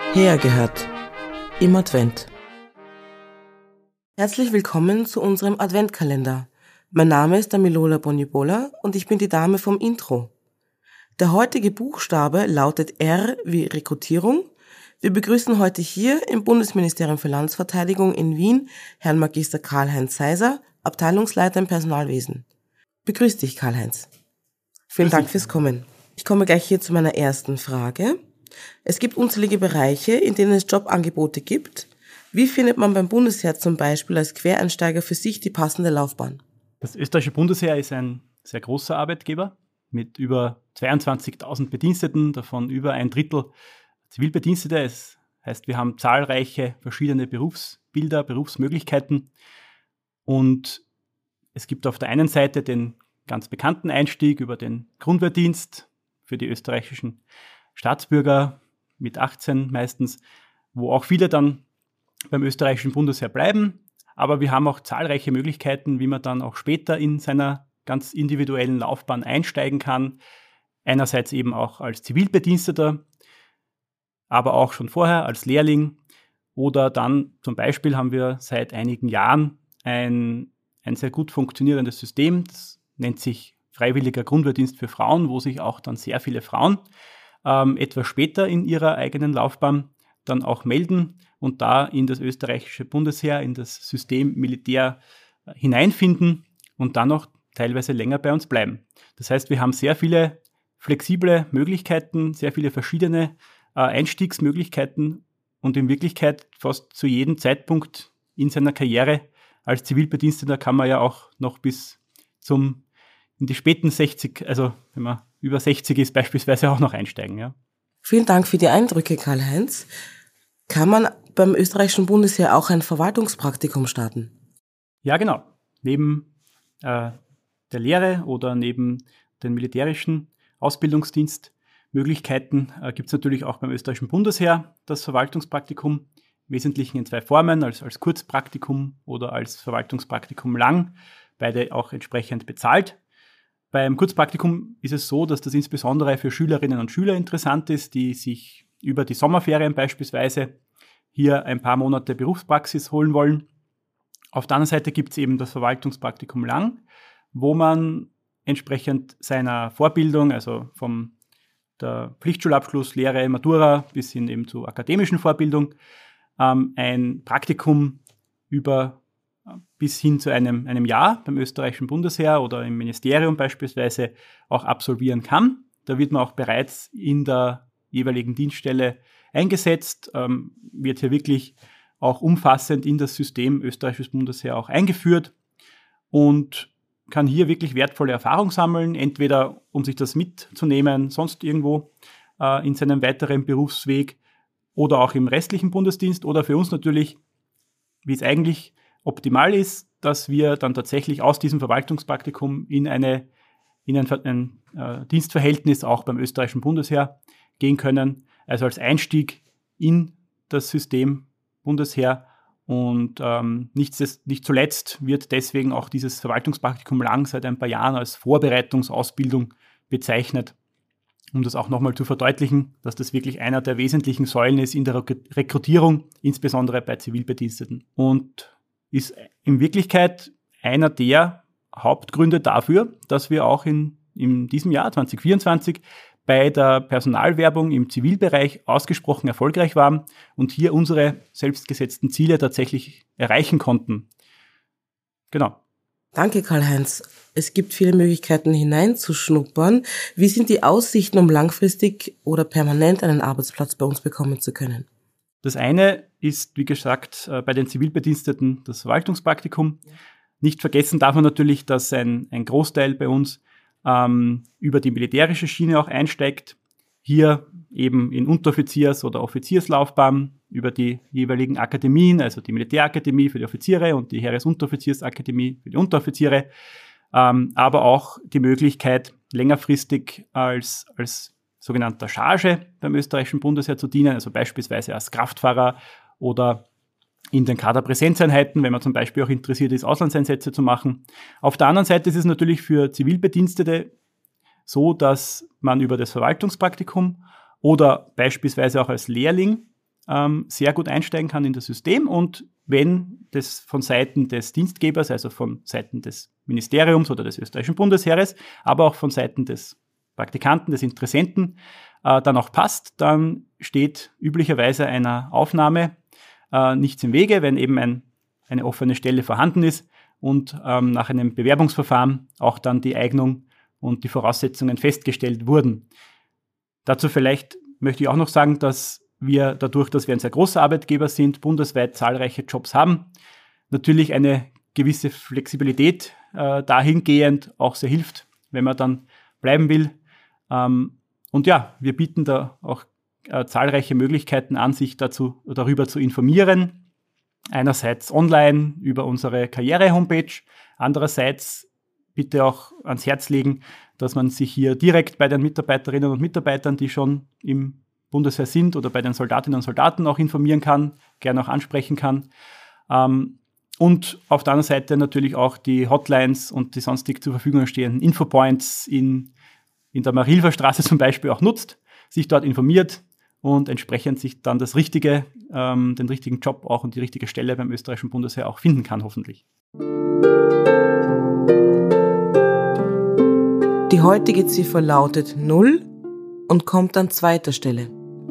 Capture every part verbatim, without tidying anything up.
Hergehört im Advent. Herzlich willkommen zu unserem Adventkalender. Mein Name ist Damilola Bonibola und ich bin die Dame vom Intro. Der heutige Buchstabe lautet R wie Rekrutierung. Wir begrüßen heute hier im Bundesministerium für Landesverteidigung in Wien Herrn Magister Karl-Heinz Seiser, Abteilungsleiter im Personalwesen. Begrüß dich, Karl-Heinz. Vielen Dank fürs Kommen. Ich komme gleich hier zu meiner ersten Frage. Es gibt unzählige Bereiche, in denen es Jobangebote gibt. Wie findet man beim Bundesheer zum Beispiel als Quereinsteiger für sich die passende Laufbahn? Das österreichische Bundesheer ist ein sehr großer Arbeitgeber mit über zweiundzwanzigtausend Bediensteten, davon über ein Drittel Zivilbedienstete. Das heißt, wir haben zahlreiche verschiedene Berufsbilder, Berufsmöglichkeiten. Und es gibt auf der einen Seite den ganz bekannten Einstieg über den Grundwehrdienst für die österreichischen Staatsbürger mit achtzehn meistens, wo auch viele dann beim österreichischen Bundesheer bleiben. Aber wir haben auch zahlreiche Möglichkeiten, wie man dann auch später in seiner ganz individuellen Laufbahn einsteigen kann. Einerseits eben auch als Zivilbediensteter, aber auch schon vorher als Lehrling. Oder dann zum Beispiel haben wir seit einigen Jahren ein, ein sehr gut funktionierendes System, das nennt sich Freiwilliger Grundwehrdienst für Frauen, wo sich auch dann sehr viele Frauen ähm, etwas später in ihrer eigenen Laufbahn dann auch melden und da in das österreichische Bundesheer, in das System Militär äh, hineinfinden und dann auch teilweise länger bei uns bleiben. Das heißt, wir haben sehr viele flexible Möglichkeiten, sehr viele verschiedene äh, Einstiegsmöglichkeiten und in Wirklichkeit fast zu jedem Zeitpunkt in seiner Karriere als Zivilbediensteter kann man ja auch noch bis zum in die späten sechzig, also wenn man über sechzig ist, beispielsweise auch noch einsteigen. Ja. Vielen Dank für die Eindrücke, Karl-Heinz. Kann man beim österreichischen Bundesheer auch ein Verwaltungspraktikum starten? Ja, genau. Neben äh, der Lehre oder neben den militärischen Ausbildungsdienstmöglichkeiten äh, gibt es natürlich auch beim österreichischen Bundesheer das Verwaltungspraktikum, im Wesentlichen in zwei Formen, als, als Kurzpraktikum oder als Verwaltungspraktikum lang, beide auch entsprechend bezahlt. Beim Kurzpraktikum ist es so, dass das insbesondere für Schülerinnen und Schüler interessant ist, die sich über die Sommerferien beispielsweise hier ein paar Monate Berufspraxis holen wollen. Auf der anderen Seite gibt es eben das Verwaltungspraktikum lang, wo man entsprechend seiner Vorbildung, also vom der Pflichtschulabschluss, Lehre, Matura bis hin eben zur akademischen Vorbildung, ähm, ein Praktikum über bis hin zu einem, einem Jahr beim österreichischen Bundesheer oder im Ministerium beispielsweise auch absolvieren kann. Da wird man auch bereits in der jeweiligen Dienststelle eingesetzt, ähm, wird hier wirklich auch umfassend in das System österreichisches Bundesheer auch eingeführt und kann hier wirklich wertvolle Erfahrung sammeln, entweder um sich das mitzunehmen, sonst irgendwo äh, in seinem weiteren Berufsweg oder auch im restlichen Bundesdienst oder für uns natürlich, wie es eigentlich optimal ist, dass wir dann tatsächlich aus diesem Verwaltungspraktikum in, eine, in ein, ein äh, Dienstverhältnis auch beim österreichischen Bundesheer gehen können, also als Einstieg in das System Bundesheer. Und ähm, nicht, nicht zuletzt wird deswegen auch dieses Verwaltungspraktikum lang seit ein paar Jahren als Vorbereitungsausbildung bezeichnet, um das auch nochmal zu verdeutlichen, dass das wirklich einer der wesentlichen Säulen ist in der Rekrutierung, insbesondere bei Zivilbediensteten. Und ist in Wirklichkeit einer der Hauptgründe dafür, dass wir auch in, in diesem Jahr zwanzig vierundzwanzig bei der Personalwerbung im Zivilbereich ausgesprochen erfolgreich waren und hier unsere selbstgesetzten Ziele tatsächlich erreichen konnten. Genau. Danke, Karl-Heinz. Es gibt viele Möglichkeiten hineinzuschnuppern. Wie sind die Aussichten, um langfristig oder permanent einen Arbeitsplatz bei uns bekommen zu können? Das eine ist, wie gesagt, bei den Zivilbediensteten das Verwaltungspraktikum. Nicht vergessen darf man natürlich, dass ein, ein Großteil bei uns ähm, über die militärische Schiene auch einsteigt. Hier eben in Unteroffiziers- oder Offizierslaufbahn über die jeweiligen Akademien, also die Militärakademie für die Offiziere und die Heeresunteroffiziersakademie für die Unteroffiziere, ähm, aber auch die Möglichkeit, längerfristig als, als sogenannter Charge beim österreichischen Bundesheer zu dienen, also beispielsweise als Kraftfahrer oder in den Kaderpräsenzeinheiten, wenn man zum Beispiel auch interessiert ist, Auslandseinsätze zu machen. Auf der anderen Seite ist es natürlich für Zivilbedienstete so, dass man über das Verwaltungspraktikum oder beispielsweise auch als Lehrling ähm, sehr gut einsteigen kann in das System und wenn das von Seiten des Dienstgebers, also von Seiten des Ministeriums oder des österreichischen Bundesheeres, aber auch von Seiten des Praktikanten, des Interessenten, äh, dann auch passt, dann steht üblicherweise einer Aufnahme äh, nichts im Wege, wenn eben ein, eine offene Stelle vorhanden ist und ähm, nach einem Bewerbungsverfahren auch dann die Eignung und die Voraussetzungen festgestellt wurden. Dazu vielleicht möchte ich auch noch sagen, dass wir dadurch, dass wir ein sehr großer Arbeitgeber sind, bundesweit zahlreiche Jobs haben, natürlich eine gewisse Flexibilität äh, dahingehend auch sehr hilft, wenn man dann bleiben will. Ähm, und ja, wir bieten da auch äh, zahlreiche Möglichkeiten an, sich dazu, darüber zu informieren. Einerseits online über unsere Karriere-Homepage, andererseits bitte auch ans Herz legen, dass man sich hier direkt bei den Mitarbeiterinnen und Mitarbeitern, die schon im Bundesheer sind oder bei den Soldatinnen und Soldaten auch informieren kann, gerne auch ansprechen kann. Ähm, und auf der anderen Seite natürlich auch die Hotlines und die sonstig zur Verfügung stehenden Infopoints in, in der Marilfer Straße zum Beispiel auch nutzt, sich dort informiert und entsprechend sich dann das richtige, ähm, den richtigen Job auch und die richtige Stelle beim österreichischen Bundesheer auch finden kann, hoffentlich. Die heutige Ziffer lautet null und kommt an zweiter Stelle.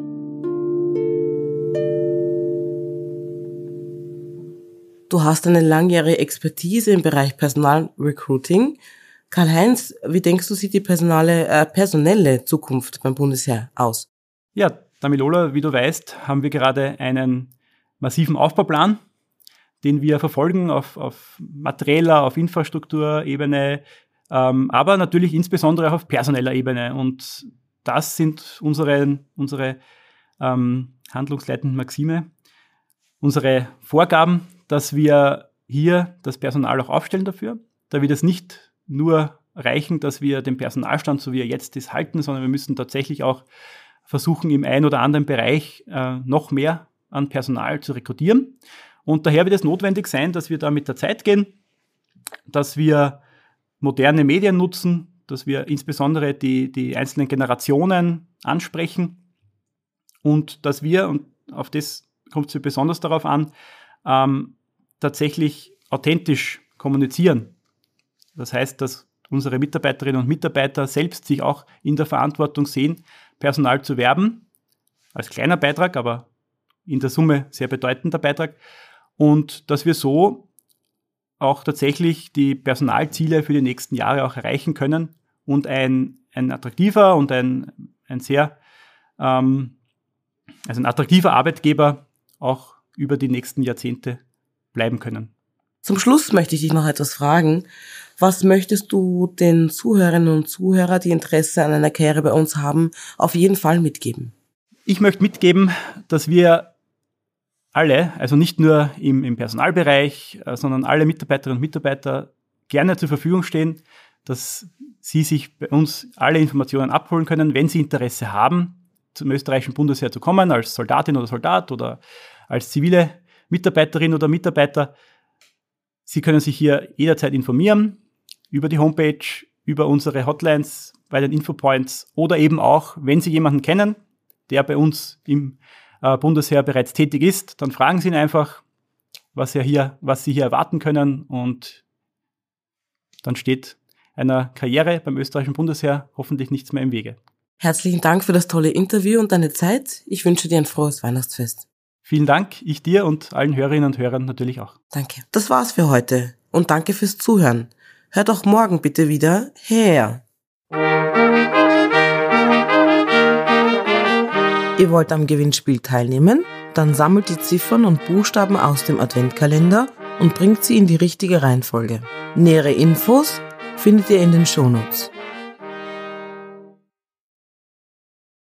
Du hast eine langjährige Expertise im Bereich Personalrecruiting. Karl-Heinz, wie denkst du, sieht die personale, äh, personelle Zukunft beim Bundesheer aus? Ja, Damilola, wie du weißt, haben wir gerade einen massiven Aufbauplan, den wir verfolgen auf, auf materieller, auf Infrastrukturebene, ähm, aber natürlich insbesondere auch auf personeller Ebene. Und das sind unsere, unsere ähm, handlungsleitenden Maxime, unsere Vorgaben, dass wir hier das Personal auch aufstellen dafür. Da wird es nicht nur reichen, dass wir den Personalstand, so wie er jetzt ist, halten, sondern wir müssen tatsächlich auch versuchen, im einen oder anderen Bereich äh, noch mehr an Personal zu rekrutieren. Und daher wird es notwendig sein, dass wir da mit der Zeit gehen, dass wir moderne Medien nutzen, dass wir insbesondere die, die einzelnen Generationen ansprechen und dass wir, und auf das kommt es besonders darauf an, ähm, tatsächlich authentisch kommunizieren. Das heißt, dass unsere Mitarbeiterinnen und Mitarbeiter selbst sich auch in der Verantwortung sehen, Personal zu werben, als kleiner Beitrag, aber in der Summe sehr bedeutender Beitrag. Und dass wir so auch tatsächlich die Personalziele für die nächsten Jahre auch erreichen können und ein, ein attraktiver und ein, ein sehr ähm, also ein attraktiver Arbeitgeber auch über die nächsten Jahrzehnte bleiben können. Zum Schluss möchte ich dich noch etwas fragen. Was möchtest du den Zuhörerinnen und Zuhörern, die Interesse an einer Karriere bei uns haben, auf jeden Fall mitgeben? Ich möchte mitgeben, dass wir alle, also nicht nur im, im Personalbereich, sondern alle Mitarbeiterinnen und Mitarbeiter gerne zur Verfügung stehen, dass sie sich bei uns alle Informationen abholen können, wenn sie Interesse haben, zum österreichischen Bundesheer zu kommen, als Soldatin oder Soldat oder als zivile Mitarbeiterin oder Mitarbeiter. Sie können sich hier jederzeit informieren über die Homepage, über unsere Hotlines bei den Infopoints oder eben auch, wenn Sie jemanden kennen, der bei uns im äh, Bundesheer bereits tätig ist, dann fragen Sie ihn einfach, was, er hier, was Sie hier erwarten können und dann steht einer Karriere beim österreichischen Bundesheer hoffentlich nichts mehr im Wege. Herzlichen Dank für das tolle Interview und deine Zeit. Ich wünsche dir ein frohes Weihnachtsfest. Vielen Dank, ich dir und allen Hörerinnen und Hörern natürlich auch. Danke. Das war's für heute und danke fürs Zuhören. Hört auch morgen bitte wieder her. Ihr wollt am Gewinnspiel teilnehmen? Dann sammelt die Ziffern und Buchstaben aus dem Adventkalender und bringt sie in die richtige Reihenfolge. Nähere Infos findet ihr in den Shownotes.